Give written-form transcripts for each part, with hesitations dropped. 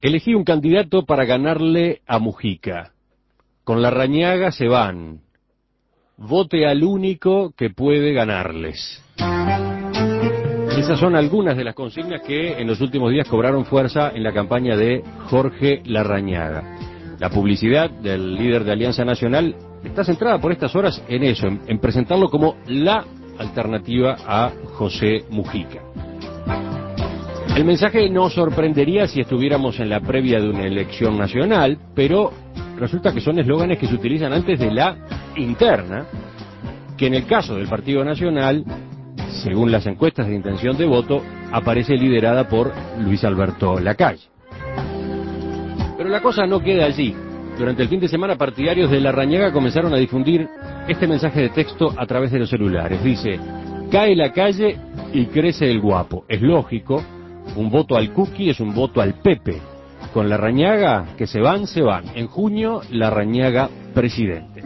Elegí un candidato para ganarle a Mujica. Con Larrañaga se van. Vote al único que puede ganarles. Esas son algunas de las consignas que en los últimos días cobraron fuerza en la campaña de Jorge Larrañaga. La publicidad del líder de Alianza Nacional está centrada por estas horas en eso, en presentarlo como la alternativa a José Mujica. El mensaje no sorprendería si estuviéramos en la previa de una elección nacional, pero resulta que son eslóganes que se utilizan antes de la interna, que en el caso del Partido Nacional, según las encuestas de intención de voto, aparece liderada por Luis Alberto Lacalle. Pero la cosa no queda allí. Durante el fin de semana, partidarios de Larrañaga comenzaron a difundir este mensaje de texto a través de los celulares. Dice: cae Lacalle y crece el guapo. Es lógico, un voto al Cookie es un voto al Pepe. Con Larrañaga, que se van, se van. En junio, Larrañaga presidente.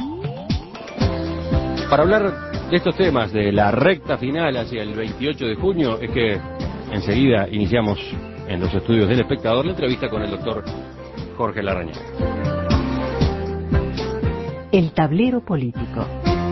Para hablar de estos temas, de la recta final hacia el 28 de junio, es que enseguida iniciamos en los estudios del Espectador la entrevista con el doctor Jorge Larrañaga. El tablero político.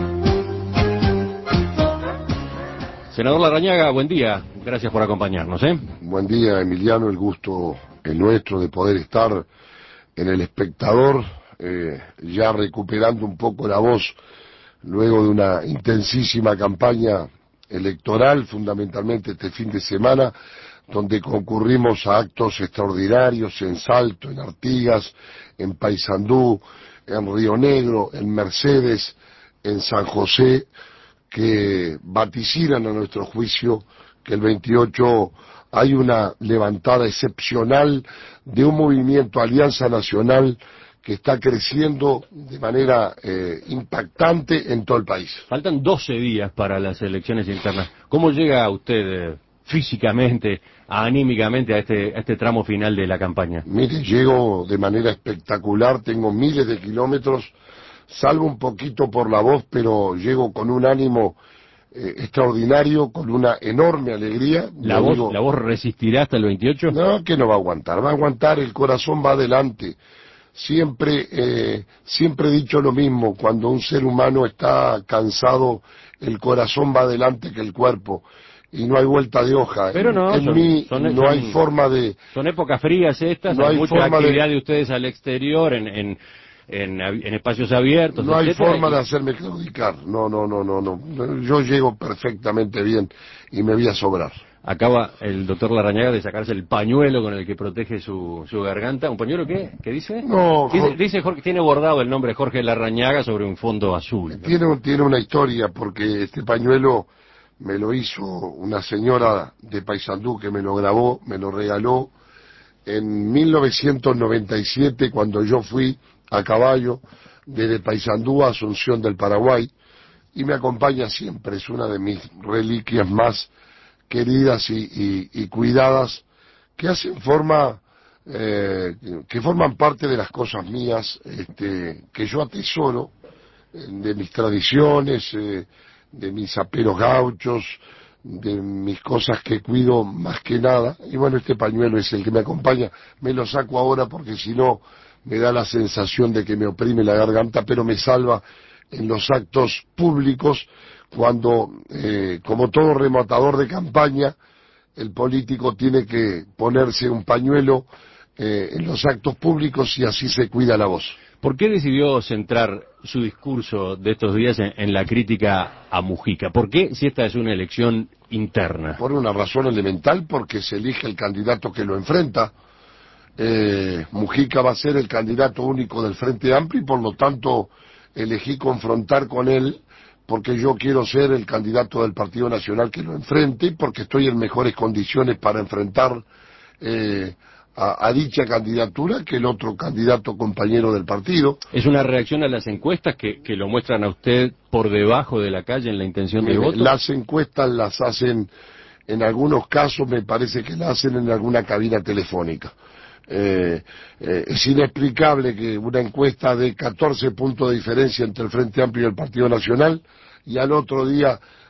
Senador Larrañaga, buen día. Gracias por acompañarnos. Buen día, Emiliano. El gusto es nuestro de poder estar en el Espectador, ya recuperando un poco la voz luego de una intensísima campaña electoral, fundamentalmente este fin de semana, donde concurrimos a actos extraordinarios en Salto, en Artigas, en Paysandú, en Río Negro, en Mercedes, en San José, que vaticinan a nuestro juicio que el 28 hay una levantada excepcional de un movimiento Alianza Nacional que está creciendo de manera impactante en todo el país. Faltan 12 días para las elecciones internas. ¿Cómo llega usted físicamente, anímicamente a este tramo final de la campaña? Mire, llego de manera espectacular, tengo miles de kilómetros, salvo un poquito por la voz, pero llego con un ánimo extraordinario, con una enorme alegría. ¿La voz resistirá hasta el 28? No, que no va a aguantar, el corazón va adelante. Siempre he dicho lo mismo: cuando un ser humano está cansado, el corazón va adelante que el cuerpo, y no hay vuelta de hoja. Pero no, hay forma de... Son épocas frías estas, no hay mucha actividad de ustedes al exterior, en espacios abiertos. No hay etcétera, forma de hacerme claudicar, no, yo llego perfectamente bien y me voy a sobrar. Acaba el doctor Larrañaga de sacarse el pañuelo con el que protege su garganta. ¿Un pañuelo qué? ¿Qué dice? No, dice Jorge, tiene bordado el nombre Jorge Larrañaga sobre un fondo azul, ¿no? Tiene una historia, porque este pañuelo me lo hizo una señora de Paysandú que me lo grabó, me lo regaló en 1997, cuando yo fui a caballo desde Paysandú a Asunción del Paraguay, y me acompaña siempre. Es una de mis reliquias más queridas y cuidadas, que que forman parte de las cosas mías, que yo atesoro, de mis tradiciones, de mis aperos gauchos, de mis cosas que cuido más que nada. Y bueno, este pañuelo es el que me acompaña. Me lo saco ahora porque si no me da la sensación de que me oprime la garganta, pero me salva en los actos públicos, cuando, como todo rematador de campaña, el político tiene que ponerse un pañuelo en los actos públicos, y así se cuida la voz. ¿Por qué decidió centrar su discurso de estos días en la crítica a Mujica? ¿Por qué, si esta es una elección interna? Por una razón elemental: porque se elige el candidato que lo enfrenta. Mujica va a ser el candidato único del Frente Amplio, y por lo tanto elegí confrontar con él, porque yo quiero ser el candidato del Partido Nacional que lo enfrente, y porque estoy en mejores condiciones para enfrentar a dicha candidatura que el otro candidato compañero del partido. ¿Es una reacción a las encuestas que lo muestran a usted por debajo de Lacalle en la intención de voto? Las encuestas las hacen, en algunos casos me parece que las hacen en alguna cabina telefónica. Es inexplicable que una encuesta de 14 puntos de diferencia entre el Frente Amplio y el Partido Nacional, y al otro día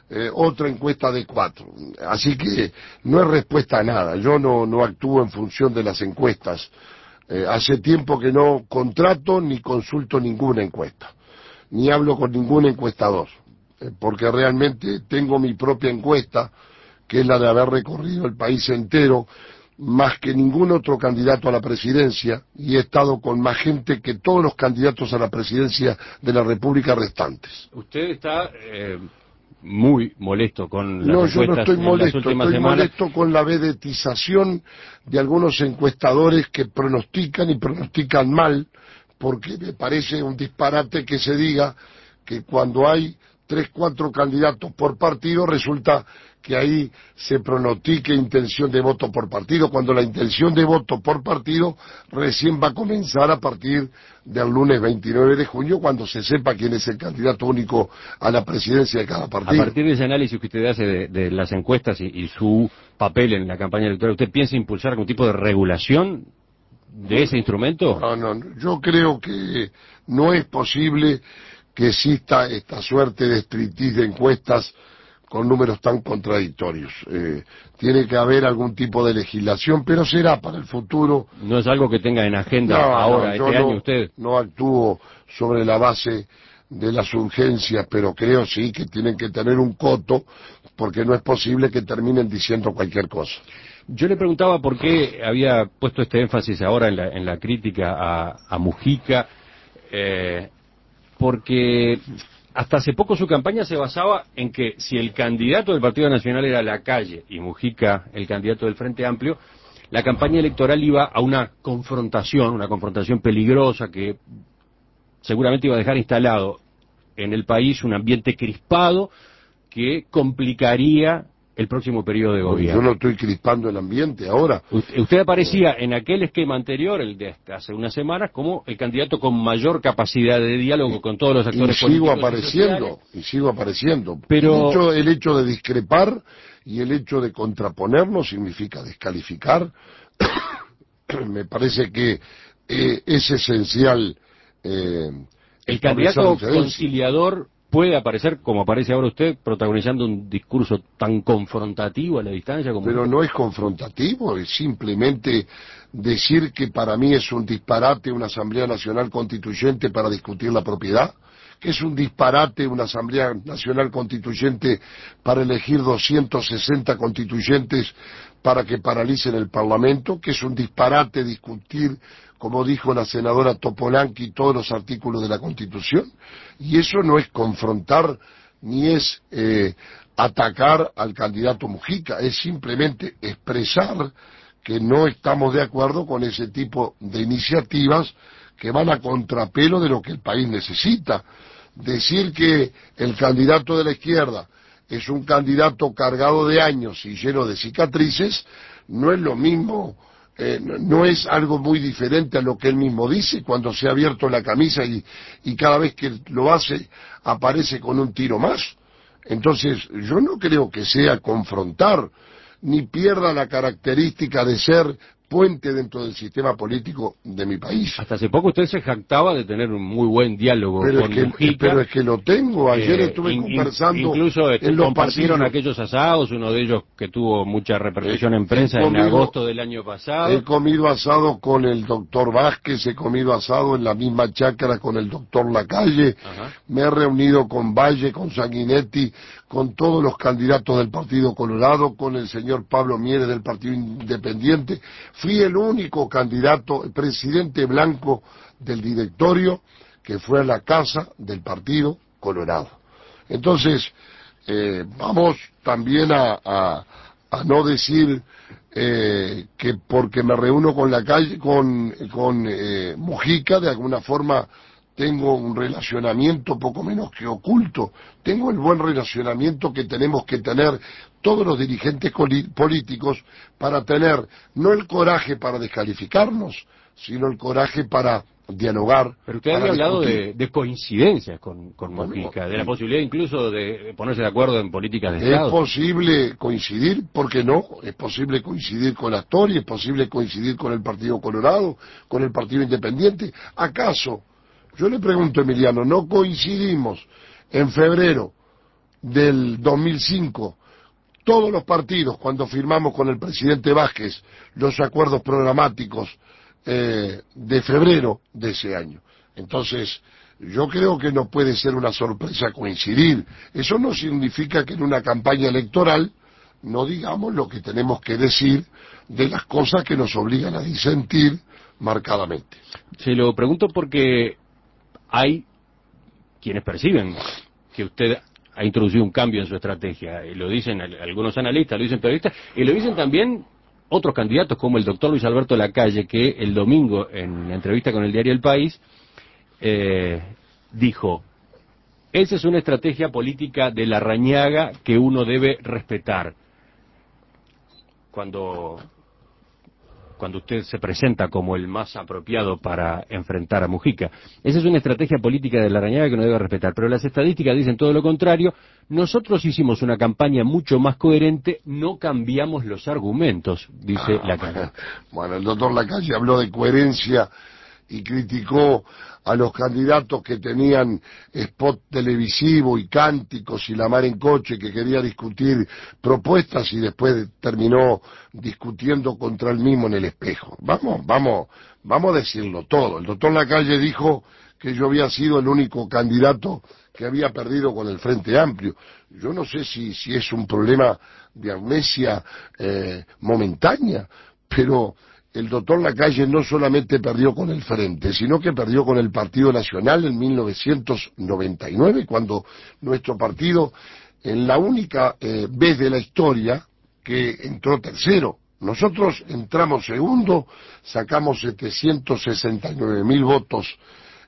otra encuesta de 4. Así que no es respuesta a nada. Yo no actúo en función de las encuestas. Hace tiempo que no contrato ni consulto ninguna encuesta, ni hablo con ningún encuestador, porque realmente tengo mi propia encuesta, que es la de haber recorrido el país entero, más que ningún otro candidato a la presidencia, y he estado con más gente que todos los candidatos a la presidencia de la República restantes. Usted está muy molesto con las No, yo no encuestas estoy en las molesto, últimas estoy semanas. molesto con la vedetización de algunos encuestadores que pronostican y pronostican mal, porque me parece un disparate que se diga que cuando hay 3, 4 candidatos por partido, resulta que ahí se pronostique intención de voto por partido, cuando la intención de voto por partido recién va a comenzar a partir del lunes 29 de junio, cuando se sepa quién es el candidato único a la presidencia de cada A partido. partir de ese análisis que usted hace de las encuestas y su papel en la campaña electoral, ¿usted piensa impulsar algún tipo de regulación de ese instrumento? No, yo creo que no es posible que exista esta suerte de striptease de encuestas con números tan contradictorios. Tiene que haber algún tipo de legislación, pero será para el futuro. ¿No es algo que tenga en agenda ahora, yo este año, usted? no actúo sobre la base de las urgencias, pero creo sí que tienen que tener un coto, porque no es posible que terminen diciendo cualquier cosa. Yo le preguntaba por qué había puesto este énfasis ahora en la crítica a Mujica, porque hasta hace poco su campaña se basaba en que si el candidato del Partido Nacional era Lacalle y Mujica el candidato del Frente Amplio, la campaña electoral iba a una confrontación peligrosa que seguramente iba a dejar instalado en el país un ambiente crispado que complicaría el próximo periodo de Yo gobierno. no estoy crispando el ambiente ahora. Usted aparecía en aquel esquema anterior, el de hace unas semanas, como el candidato con mayor capacidad de diálogo con todos los actores políticos y sigo apareciendo. Pero El hecho de discrepar y el hecho de contraponernos significa descalificar. Me parece que es esencial el candidato conciliador puede aparecer, como aparece ahora usted, protagonizando un discurso tan confrontativo a la distancia como Pero usted. no es confrontativo, es simplemente decir que para mí es un disparate una Asamblea Nacional Constituyente para discutir la propiedad, que es un disparate una Asamblea Nacional Constituyente para elegir 260 constituyentes para que paralicen el Parlamento, que es un disparate discutir, como dijo la senadora Topolanqui, todos los artículos de la Constitución, y eso no es confrontar ni es atacar al candidato Mujica, es simplemente expresar que no estamos de acuerdo con ese tipo de iniciativas que van a contrapelo de lo que el país necesita. Decir que el candidato de la izquierda es un candidato cargado de años y lleno de cicatrices, no es lo mismo, no es algo muy diferente a lo que él mismo dice cuando se ha abierto la camisa y cada vez que lo hace aparece con un tiro más. Entonces, yo no creo que sea confrontar, ni pierda la característica de ser puente dentro del sistema político de mi país. Hasta hace poco usted se jactaba de tener un muy buen diálogo con Mujica. Pero es que lo tengo. Ayer estuve conversando incluso en los compartieron pasillos. aquellos asados, uno de ellos que tuvo mucha repercusión en prensa en agosto del año pasado. He comido asado con el doctor Vázquez, he comido asado en la misma chácara con el doctor Lacalle. Ajá. Me he reunido con Valle, con Sanguinetti, con todos los candidatos del Partido Colorado, con el señor Pablo Mieres del Partido Independiente. Fui el único candidato, el presidente blanco del directorio, que fue a la casa del Partido Colorado. Entonces, vamos también a no decir que porque me reúno con la calle, con Mujica, de alguna forma tengo un relacionamiento poco menos que oculto. Tengo el buen relacionamiento que tenemos que tener todos los dirigentes políticos para tener no el coraje para descalificarnos, sino el coraje para dialogar. Pero usted había hablado de coincidencias con Mujica, de la posibilidad incluso de ponerse de acuerdo en políticas de Estado. Es posible coincidir, ¿por qué no? Es posible coincidir con Astori, es posible coincidir con el Partido Colorado, con el Partido Independiente. ¿Acaso, yo le pregunto, Emiliano, no coincidimos en febrero del 2005, todos los partidos, cuando firmamos con el presidente Vázquez los acuerdos programáticos de febrero de ese año. Entonces, yo creo que no puede ser una sorpresa coincidir. Eso no significa que en una campaña electoral no digamos lo que tenemos que decir de las cosas que nos obligan a disentir marcadamente. Se lo pregunto porque hay quienes perciben que usted ha introducido un cambio en su estrategia. Y lo dicen algunos analistas, lo dicen periodistas, y lo dicen también otros candidatos como el doctor Luis Alberto Lacalle, que el domingo en la entrevista con el diario El País dijo: esa es una estrategia política de Larrañaga que uno debe respetar. Cuando usted se presenta como el más apropiado para enfrentar a Mujica. Esa es una estrategia política de Larrañaga que uno debe respetar, pero las estadísticas dicen todo lo contrario. Nosotros hicimos una campaña mucho más coherente, no cambiamos los argumentos, dice Lacalle. Bueno, el doctor Lacalle habló de coherencia y criticó a los candidatos que tenían spot televisivo y cánticos y la mar en coche, que quería discutir propuestas y después terminó discutiendo contra él mismo en el espejo. Vamos a decirlo todo. El doctor Lacalle dijo que yo había sido el único candidato que había perdido con el Frente Amplio. Yo no sé si es un problema de amnesia momentánea, pero el doctor Lacalle no solamente perdió con el Frente, sino que perdió con el Partido Nacional en 1999, cuando nuestro partido, en la única vez de la historia que entró tercero. Nosotros entramos segundo, sacamos 769.000 votos,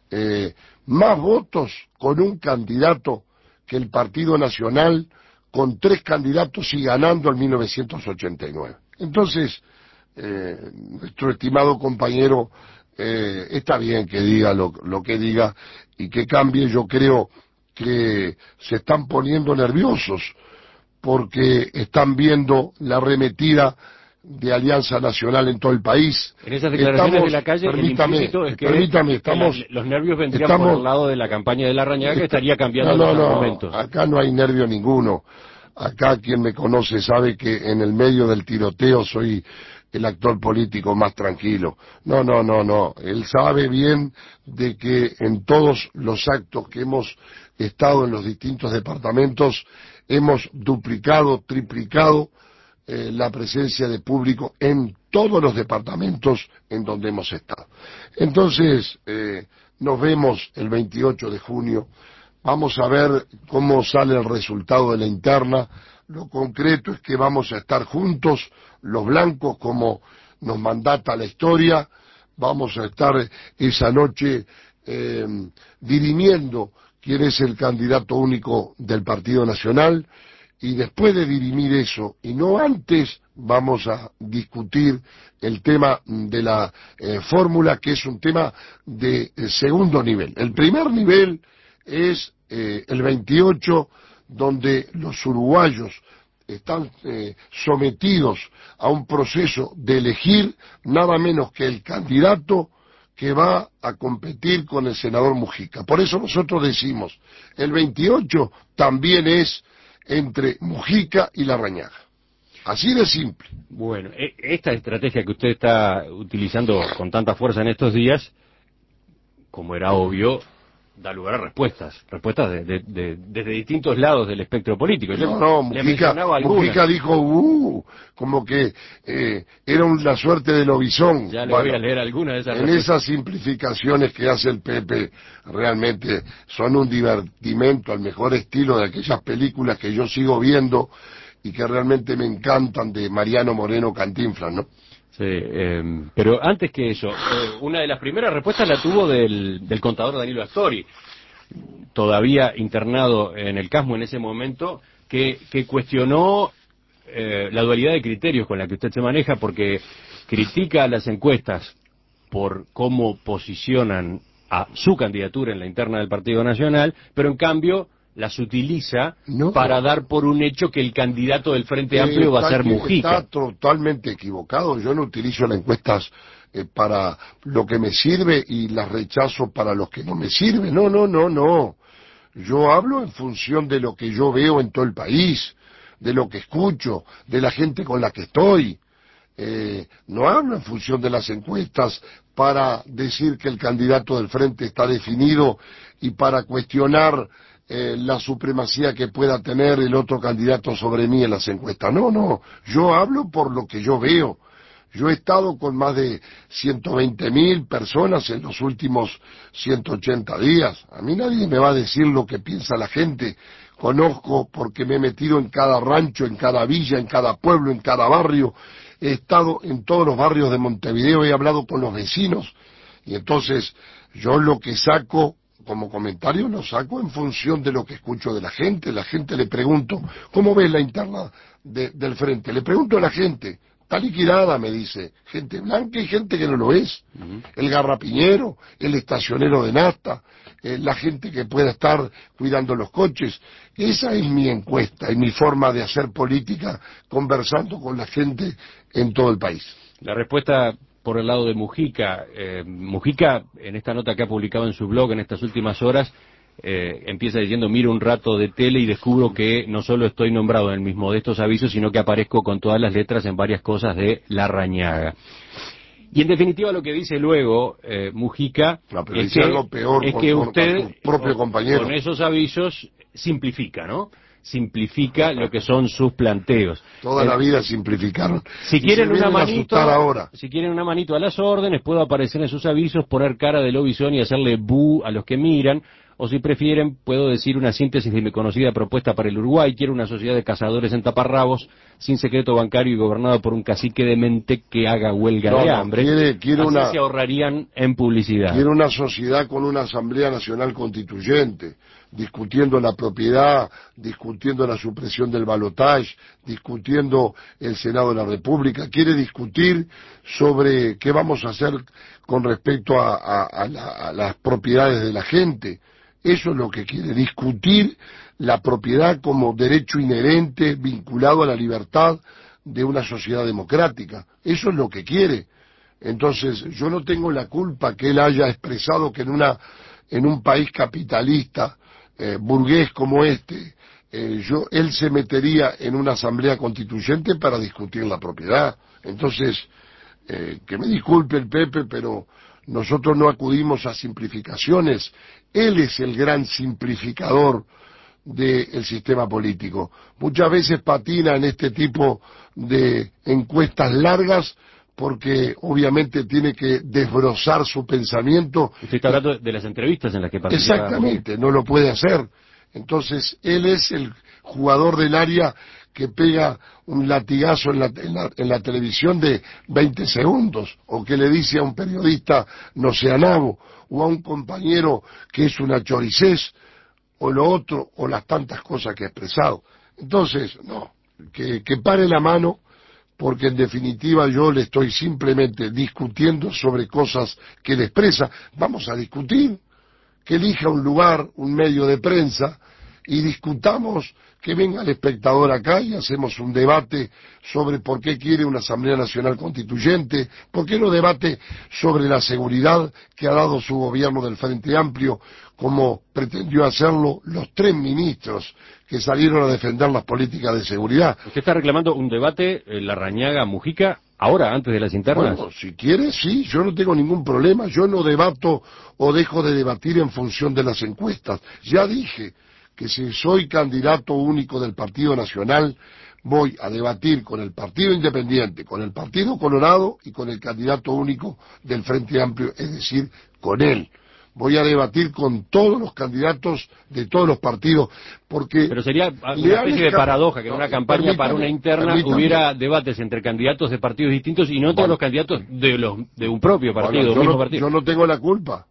más votos con un candidato que el Partido Nacional, con 3 candidatos y ganando en 1989. Entonces, nuestro estimado compañero está bien que diga lo que diga y que cambie. Yo creo que se están poniendo nerviosos porque están viendo la arremetida de Alianza Nacional en todo el país. En esas declaraciones de Lacalle, el implícito es que los nervios vendrían por el lado de la campaña de Larrañaga, que estaría cambiando los argumentos. Acá no hay nervio ninguno. Acá quien me conoce sabe que en el medio del tiroteo soy el actor político más tranquilo. No. Él sabe bien de que en todos los actos que hemos estado en los distintos departamentos hemos duplicado, triplicado la presencia de público en todos los departamentos en donde hemos estado. Entonces, nos vemos el 28 de junio. Vamos a ver cómo sale el resultado de la interna. Lo concreto es que vamos a estar juntos, los blancos, como nos mandata la historia. Vamos a estar esa noche dirimiendo quién es el candidato único del Partido Nacional, y después de dirimir eso, y no antes, vamos a discutir el tema de la fórmula, que es un tema de segundo nivel. El primer nivel es el 28, donde los uruguayos están sometidos a un proceso de elegir nada menos que el candidato que va a competir con el senador Mujica. Por eso nosotros decimos, el 28 también es entre Mujica y Larrañaga. Así de simple. Bueno, esta estrategia que usted está utilizando con tanta fuerza en estos días, como era obvio, da lugar a respuestas desde distintos lados del espectro político. Mujica dijo, como que era una suerte de lobizón. Ya le voy a leer algunas de esas respuestas. Esas simplificaciones que hace el Pepe realmente son un divertimento al mejor estilo de aquellas películas que yo sigo viendo y que realmente me encantan, de Mariano Moreno Cantinflas, ¿no? Sí, pero antes que eso, una de las primeras respuestas la tuvo del contador Danilo Astori, todavía internado en el Casmo en ese momento, que cuestionó la dualidad de criterios con la que usted se maneja, porque critica las encuestas por cómo posicionan a su candidatura en la interna del Partido Nacional, pero en cambio las utiliza para dar por un hecho que el candidato del Frente Amplio va a ser Mujica. Está totalmente equivocado. Yo no utilizo las encuestas para lo que me sirve y las rechazo para los que no me sirven. No. Yo hablo en función de lo que yo veo en todo el país, de lo que escucho, de la gente con la que estoy. No hablo en función de las encuestas para decir que el candidato del frente está definido y para cuestionar la supremacía que pueda tener el otro candidato sobre mí en las encuestas. No, no, yo hablo por lo que yo veo. Yo he estado con más de 120.000 personas en los últimos 180 días. A mí nadie me va a decir lo que piensa la gente. Conozco porque me he metido en cada rancho, en cada villa, en cada pueblo, en cada barrio. He estado en todos los barrios de Montevideo, he hablado con los vecinos. Y entonces yo lo que saco como comentario lo saco en función de lo que escucho de la gente. La gente le pregunto, ¿cómo ves la interna del frente? Le pregunto a la gente. Está liquidada, me dice, gente blanca y gente que no lo es. El garrapiñero, el estacionero de nafta, la gente que pueda estar cuidando los coches. Esa es mi encuesta y mi forma de hacer política conversando con la gente en todo el país. La respuesta por el lado de Mujica. Mujica, en esta nota que ha publicado en su blog en estas últimas horas, empieza diciendo, miro un rato de tele y descubro que no solo estoy nombrado en el mismo de estos avisos, sino que aparezco con todas las letras en varias cosas de Larrañaga. Y en definitiva lo que dice luego Mujica es que usted, tu propio compañero, con esos avisos, simplifica, ¿no? Simplifica lo que son sus planteos. Toda la vida simplificaron. Si quieren una manito, ahora. Si quieren una manito a las órdenes, puedo aparecer en sus avisos, poner cara de lobizón y hacerle bu a los que miran. O si prefieren, puedo decir una síntesis de mi conocida propuesta para el Uruguay. Quiero una sociedad de cazadores en taparrabos, sin secreto bancario y gobernado por un cacique demente que haga huelga de hambre. Así se ahorrarían en publicidad. Quiero una sociedad con una Asamblea Nacional Constituyente, discutiendo la propiedad, discutiendo la supresión del balotaje, discutiendo el Senado de la República. Quiere discutir sobre qué vamos a hacer con respecto a las propiedades de la gente. Eso es lo que quiere, discutir la propiedad como derecho inherente vinculado a la libertad de una sociedad democrática. Eso es lo que quiere. Entonces, yo no tengo la culpa que él haya expresado que en un país capitalista, burgués como este, él se metería en una asamblea constituyente para discutir la propiedad. Entonces, que me disculpe el Pepe, pero nosotros no acudimos a simplificaciones. Él es el gran simplificador del sistema político. Muchas veces patina en este tipo de encuestas largas porque obviamente tiene que desbrozar su pensamiento. Usted está hablando de las entrevistas en las que participa. Exactamente, no lo puede hacer. Entonces, él es el jugador del área que pega un latigazo en la televisión de 20 segundos, o que le dice a un periodista no sea nabo, o a un compañero que es una choricés, o lo otro, o las tantas cosas que ha expresado. Entonces, no, que pare la mano, porque en definitiva yo le estoy simplemente discutiendo sobre cosas que él expresa. Vamos a discutir, que elija un lugar, un medio de prensa, y discutamos, que venga el espectador acá y hacemos un debate sobre por qué quiere una Asamblea Nacional Constituyente, por qué no debate sobre la seguridad que ha dado su gobierno del Frente Amplio, como pretendió hacerlo los 3 ministros que salieron a defender las políticas de seguridad. ¿Usted está reclamando un debate, Larrañaga-Mujica, ahora, antes de las internas? Bueno, si quiere, sí, yo no tengo ningún problema, yo no debato o dejo de debatir en función de las encuestas. Ya dije que si soy candidato único del Partido Nacional, voy a debatir con el Partido Independiente, con el Partido Colorado y con el candidato único del Frente Amplio, es decir, con él. Voy a debatir con todos los candidatos de todos los partidos, porque... Pero sería una especie de paradoja que en una campaña para una interna hubiera debates entre candidatos de partidos distintos y no todos los candidatos de un propio partido, bueno, mismo partido. Yo no tengo la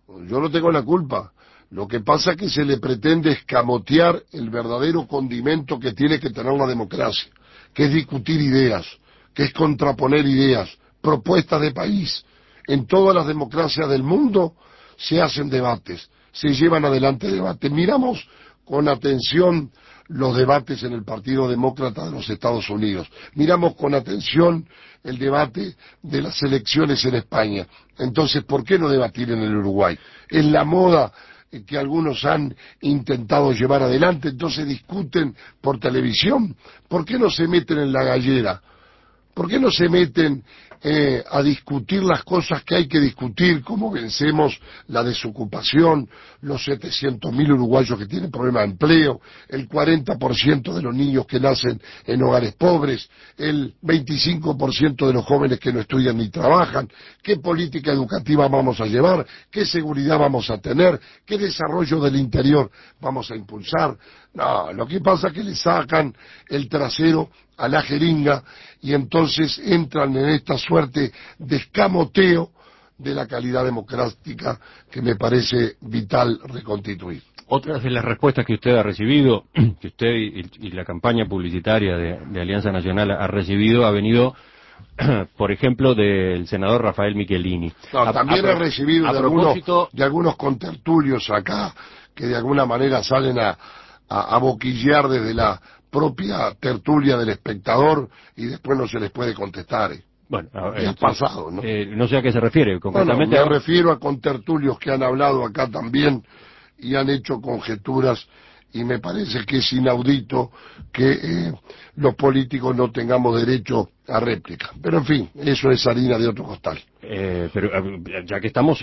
culpa. Lo que pasa es que se le pretende escamotear el verdadero condimento que tiene que tener la democracia, que es discutir ideas, que es contraponer ideas, propuestas de país. En todas las democracias del mundo se hacen debates, se llevan adelante debates. Miramos con atención los debates en el Partido Demócrata de los Estados Unidos. Miramos con atención el debate de las elecciones en España. Entonces, ¿por qué no debatir en el Uruguay? Es la moda que algunos han intentado llevar adelante, entonces discuten por televisión. ¿Por qué no se meten en la gallera? ¿Por qué no se meten a discutir las cosas que hay que discutir, cómo vencemos la desocupación, los 700.000 uruguayos que tienen problemas de empleo, el 40% de los niños que nacen en hogares pobres, el 25% de los jóvenes que no estudian ni trabajan, qué política educativa vamos a llevar, qué seguridad vamos a tener, qué desarrollo del interior vamos a impulsar? No, lo que pasa es que le sacan el trasero a la jeringa y entonces entran en esta suerte de escamoteo de la calidad democrática que me parece vital reconstituir. Otras de las respuestas que usted ha recibido, que usted y la campaña publicitaria de Alianza Nacional ha recibido, ha venido, por ejemplo, del senador Rafael Michelini. No, también he recibido de algunos contertulios acá que de alguna manera salen a boquillear desde la propia tertulia del espectador y después no se les puede contestar. Bueno, ha pasado, ¿no? No sé a qué se refiere concretamente. Bueno, me refiero a contertulios que han hablado acá también y han hecho conjeturas y me parece que es inaudito que los políticos no tengamos derecho a réplica. Pero en fin, eso es harina de otro costal. Pero ya que estamos,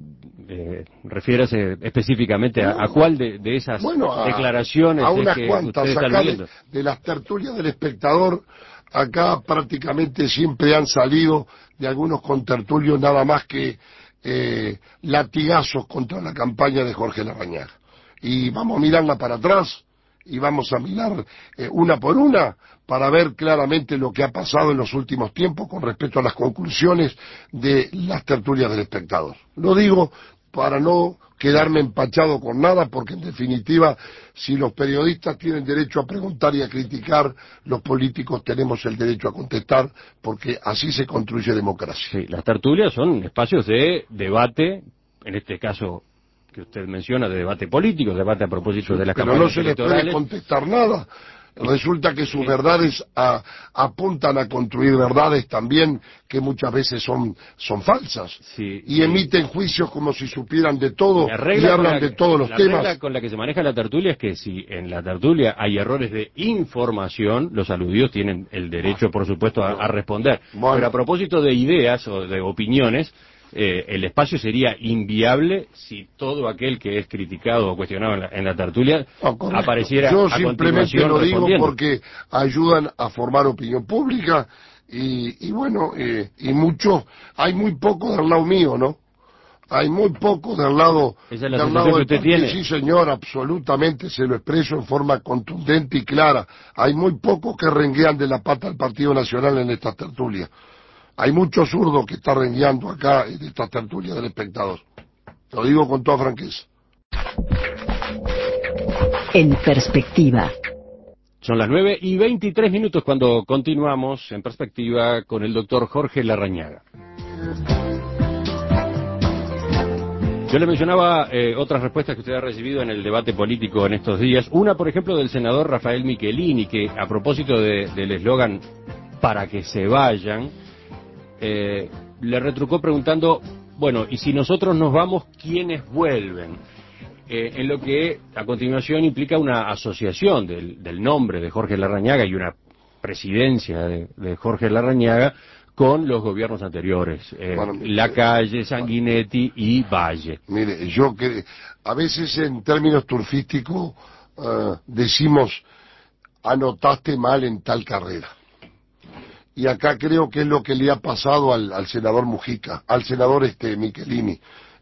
refiérase específicamente a cuál de esas declaraciones a unas es que cuantas usted está acá aludiendo. de las tertulias del espectador. Acá prácticamente siempre han salido de algunos contertulios nada más que latigazos contra la campaña de Jorge Larrañaga. Y vamos a mirarla para atrás y vamos a mirar una por una para ver claramente lo que ha pasado en los últimos tiempos con respecto a las conclusiones de las tertulias del espectador. Lo digo para no quedarme empachado con nada, porque en definitiva, si los periodistas tienen derecho a preguntar y a criticar, los políticos tenemos el derecho a contestar, porque así se construye democracia. Sí, las tertulias son espacios de debate, en este caso que usted menciona, de debate político, debate a propósito de las campañas electorales. Pero no se les puede contestar nada. Resulta que sus verdades apuntan a construir verdades también que muchas veces son falsas. Y emiten juicios como si supieran de todo y hablan de todos los temas. La regla con la que se maneja la tertulia es que si en la tertulia hay errores de información, los aludidos tienen el derecho, por supuesto, a responder. Bueno. Pero a propósito de ideas o de opiniones, el espacio sería inviable si todo aquel que es criticado o cuestionado en la tertulia apareciera Yo a simplemente continuación lo digo respondiendo. porque ayudan a formar opinión pública y bueno, y mucho, hay muy poco del lado mío, ¿no? Hay muy poco del lado ¿Esa es la sensación que usted tiene? Sí, señor, absolutamente, se lo expreso en forma contundente y clara. Hay muy pocos que renguean de la pata al Partido Nacional en estas tertulias. Hay mucho zurdo que está rengueando acá en esta tertulia del espectador. Lo digo con toda franqueza. En perspectiva. Son las 9:23 cuando continuamos en perspectiva con el doctor Jorge Larrañaga. Yo le mencionaba otras respuestas que usted ha recibido en el debate político en estos días. Una, por ejemplo, del senador Rafael Michelini, que a propósito del eslogan "para que se vayan", le retrucó preguntando, bueno, y si nosotros nos vamos, ¿quiénes vuelven? En lo que a continuación implica una asociación del nombre de Jorge Larrañaga y una presidencia de Jorge Larrañaga con los gobiernos anteriores, Lacalle, Sanguinetti y Valle. Mire, yo que a veces en términos turfísticos decimos, anotaste mal en tal carrera. Y acá creo que es lo que le ha pasado al senador Mujica, al senador Michelini.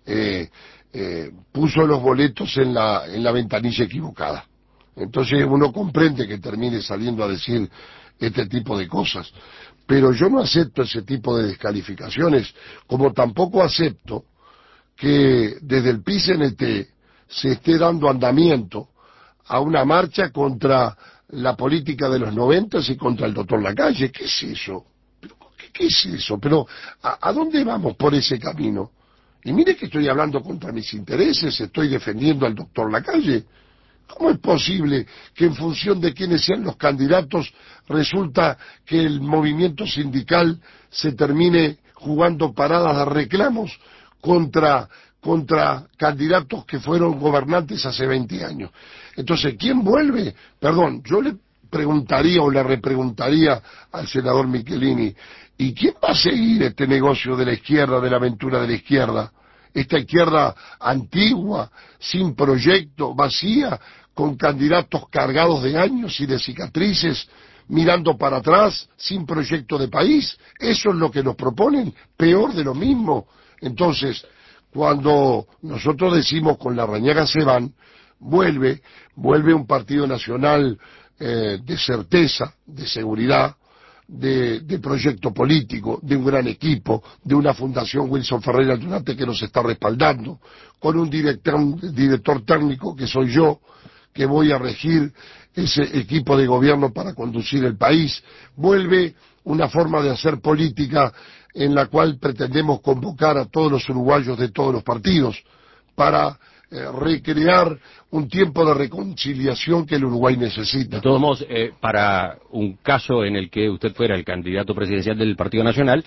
Puso los boletos en la ventanilla equivocada. Entonces uno comprende que termine saliendo a decir este tipo de cosas. Pero yo no acepto ese tipo de descalificaciones, como tampoco acepto que desde el PICNT se esté dando andamiento a una marcha contra la política de los 90 y contra el doctor Lacalle. ¿Qué es eso? ¿Qué es eso? Pero ¿a dónde vamos por ese camino? Y mire que estoy hablando contra mis intereses, estoy defendiendo al doctor Lacalle. ¿Cómo es posible que en función de quiénes sean los candidatos resulta que el movimiento sindical se termine jugando paradas de reclamos contra contra candidatos que fueron gobernantes hace 20 años. Entonces, ¿quién vuelve? Perdón, yo le preguntaría o le repreguntaría al senador Michelini, ¿y quién va a seguir este negocio de la izquierda, de la aventura de la izquierda? Esta izquierda antigua, sin proyecto, vacía, con candidatos cargados de años y de cicatrices, mirando para atrás, sin proyecto de país. Eso es lo que nos proponen, peor de lo mismo. Entonces, cuando nosotros decimos con Larrañaga se van, vuelve un partido nacional de certeza, de seguridad, de proyecto político, de un gran equipo, de una fundación Wilson Ferreira Aldunate que nos está respaldando, con un director técnico que soy yo, que voy a regir ese equipo de gobierno para conducir el país. Vuelve una forma de hacer política en la cual pretendemos convocar a todos los uruguayos de todos los partidos para recrear un tiempo de reconciliación que el Uruguay necesita. De todos modos, para un caso en el que usted fuera el candidato presidencial del Partido Nacional,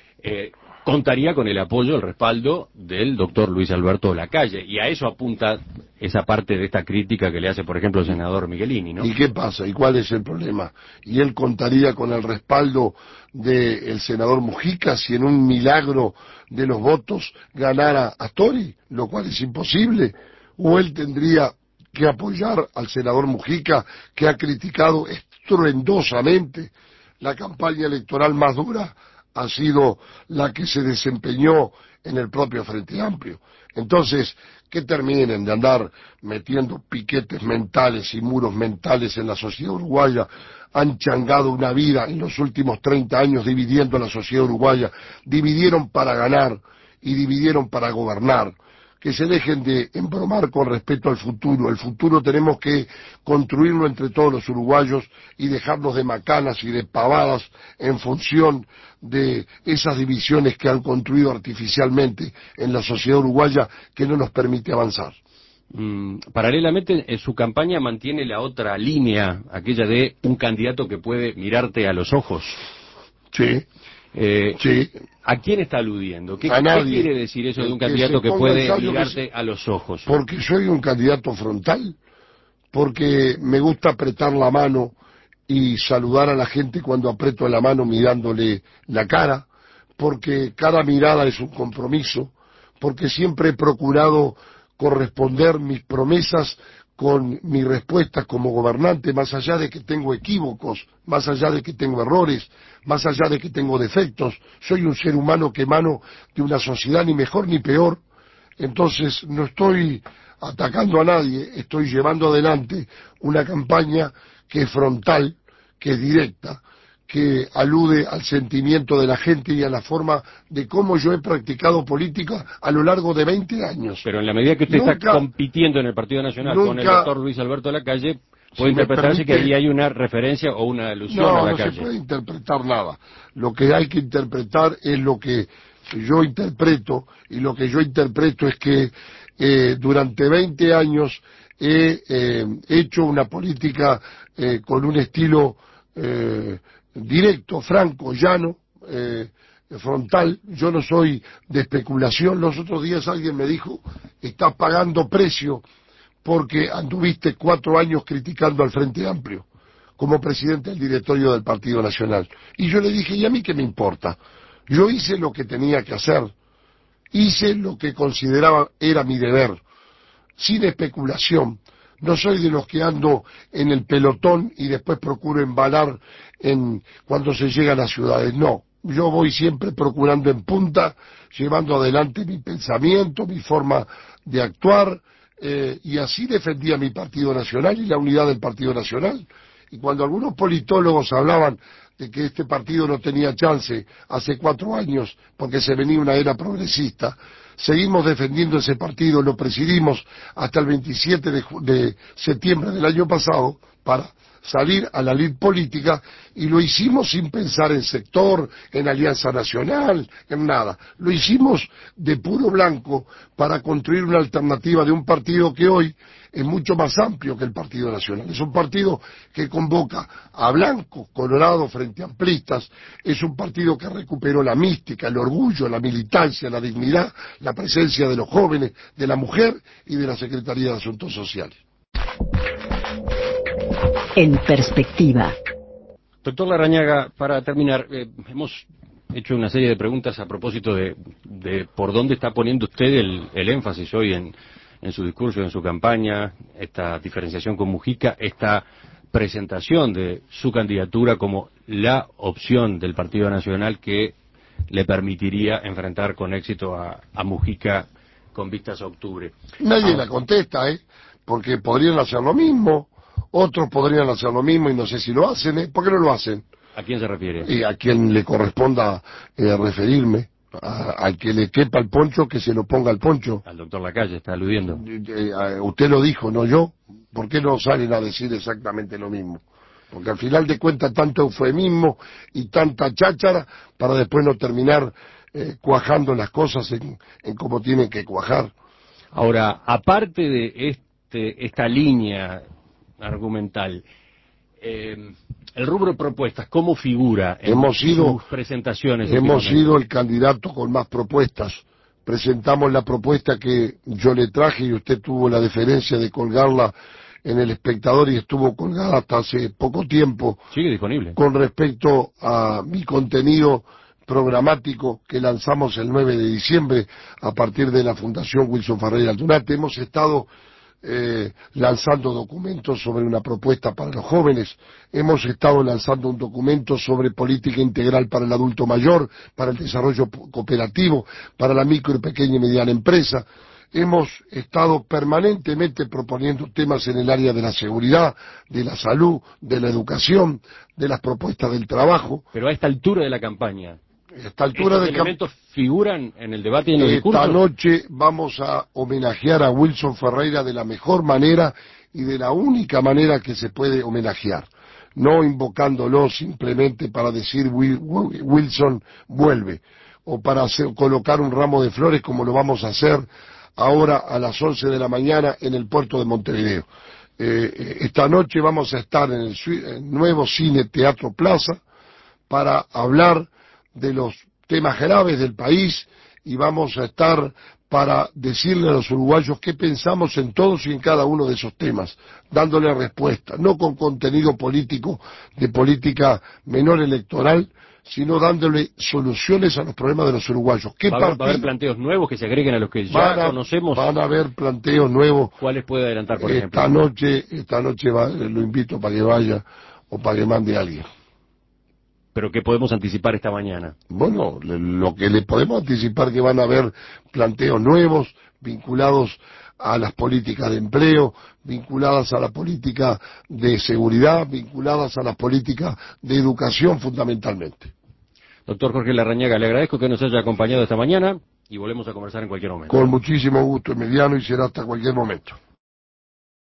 contaría con el apoyo, el respaldo del doctor Luis Alberto Lacalle, y a eso apunta esa parte de esta crítica que le hace, por ejemplo, el senador Michelini, ¿no? ¿Y qué pasa? ¿Y cuál es el problema? ¿Y él contaría con el respaldo del senador Mujica si en un milagro de los votos ganara Astori, lo cual es imposible? ¿O él tendría que apoyar al senador Mujica, que ha criticado estruendosamente la campaña electoral más dura? Ha sido la que se desempeñó en el propio Frente Amplio. Entonces, que terminen de andar metiendo piquetes mentales y muros mentales en la sociedad uruguaya. Han changado una vida en los últimos 30 años dividiendo a la sociedad uruguaya. Dividieron para ganar y dividieron para gobernar. Que se dejen de embromar con respecto al futuro. El futuro tenemos que construirlo entre todos los uruguayos y dejarnos de macanas y de pavadas en función de esas divisiones que han construido artificialmente en la sociedad uruguaya que no nos permite avanzar. Paralelamente, en su campaña mantiene la otra línea, aquella de un candidato que puede mirarte a los ojos. Sí. Sí. ¿A quién está aludiendo? ¿Qué quiere decir eso de un candidato que puede mirarte a los ojos? Porque soy un candidato frontal, porque me gusta apretar la mano y saludar a la gente cuando aprieto la mano mirándole la cara, porque cada mirada es un compromiso, porque siempre he procurado corresponder mis promesas con mi respuesta como gobernante, más allá de que tengo equívocos, más allá de que tengo errores, más allá de que tengo defectos. Soy un ser humano que emano de una sociedad ni mejor ni peor. Entonces no estoy atacando a nadie, estoy llevando adelante una campaña que es frontal, que es directa, que alude al sentimiento de la gente y a la forma de cómo yo he practicado política a lo largo de 20 años. Pero en la medida que usted está compitiendo en el Partido Nacional con el doctor Luis Alberto Lacalle, puede interpretarse que ahí hay una referencia o una alusión a Lacalle. No se puede interpretar nada. Lo que hay que interpretar es lo que yo interpreto, y lo que yo interpreto es que durante 20 años he hecho una política con un estilo directo, franco, llano, frontal. Yo no soy de especulación. Los otros días alguien me dijo, estás pagando precio porque anduviste 4 años criticando al Frente Amplio como presidente del directorio del Partido Nacional. Y yo le dije, ¿y a mí qué me importa? Yo hice lo que tenía que hacer, hice lo que consideraba era mi deber, sin especulación. No soy de los que ando en el pelotón y después procuro embalar cuando se llega a las ciudades. No, yo voy siempre procurando en punta, llevando adelante mi pensamiento, mi forma de actuar, y así defendía mi Partido Nacional y la unidad del Partido Nacional. Y cuando algunos politólogos hablaban de que este partido no tenía chance hace 4 años porque se venía una era progresista, seguimos defendiendo ese partido, lo presidimos hasta el 27 de septiembre del año pasado para salir a la lid política, y lo hicimos sin pensar en sector, en alianza nacional, en nada. Lo hicimos de puro blanco para construir una alternativa de un partido que hoy es mucho más amplio que el Partido Nacional. Es un partido que convoca a blancos, colorados frente a amplistas, es un partido que recuperó la mística, el orgullo, la militancia, la dignidad, la presencia de los jóvenes, de la mujer y de la Secretaría de Asuntos Sociales. En perspectiva. Doctor Larrañaga, para terminar, hemos hecho una serie de preguntas a propósito de por dónde está poniendo usted el énfasis hoy en su discurso, en su campaña, esta diferenciación con Mujica, esta presentación de su candidatura como la opción del Partido Nacional que le permitiría enfrentar con éxito a Mujica con vistas a octubre. Nadie la contesta, porque podrían hacer lo mismo, otros podrían hacer lo mismo y no sé si lo hacen, ¿por qué no lo hacen? ¿A quién se refiere? Y a quien le corresponda referirme, al que le quepa el poncho, que se lo ponga el poncho. Al doctor Lacalle está aludiendo. Usted lo dijo, no yo. ¿Por qué no salen a decir exactamente lo mismo? Porque al final de cuentas tanto eufemismo y tanta cháchara para después no terminar cuajando las cosas en como tienen que cuajar. Ahora, aparte de esta línea argumental, el rubro de propuestas, ¿cómo figura en sus presentaciones? Hemos sido el candidato con más propuestas. Presentamos la propuesta que yo le traje y usted tuvo la deferencia de colgarla en El Espectador y estuvo colgada hasta hace poco tiempo. Sigue disponible. Con respecto a mi contenido programático que lanzamos el 9 de diciembre a partir de la Fundación Wilson Ferreira Aldunate. Hemos estado lanzando documentos sobre una propuesta para los jóvenes, hemos estado lanzando un documento sobre política integral para el adulto mayor, para el desarrollo cooperativo, para la micro y pequeña y mediana empresa. Hemos estado permanentemente proponiendo temas en el área de la seguridad, de la salud, de la educación, de las propuestas del trabajo. Pero a esta altura de la campaña, ¿estos elementos figuran en el debate y en los discursos? Esta noche vamos a homenajear a Wilson Ferreira de la mejor manera y de la única manera que se puede homenajear. No invocándolo simplemente para decir Wilson vuelve, o para colocar un ramo de flores como lo vamos a hacer ahora a las 11 de la mañana en el puerto de Montevideo. Esta noche vamos a estar en el nuevo Cine Teatro Plaza para hablar de los temas graves del país y vamos a estar para decirle a los uruguayos qué pensamos en todos y en cada uno de esos temas, dándole respuesta, no con contenido político de política menor electoral, sino dándole soluciones a los problemas de los uruguayos. ¿Va a haber planteos nuevos que se agreguen a los que ya conocemos? Van a haber planteos nuevos. ¿Cuáles puede adelantar, por ejemplo? Esta noche lo invito para que vaya o para que mande a alguien. ¿Pero qué podemos anticipar esta mañana? Bueno, lo que le podemos anticipar que van a haber planteos nuevos vinculados a las políticas de empleo, vinculadas a la política de seguridad, vinculadas a las políticas de educación fundamentalmente. Doctor Jorge Larrañaga, le agradezco que nos haya acompañado esta mañana y volvemos a conversar en cualquier momento. Con muchísimo gusto, Emiliano, y será hasta cualquier momento.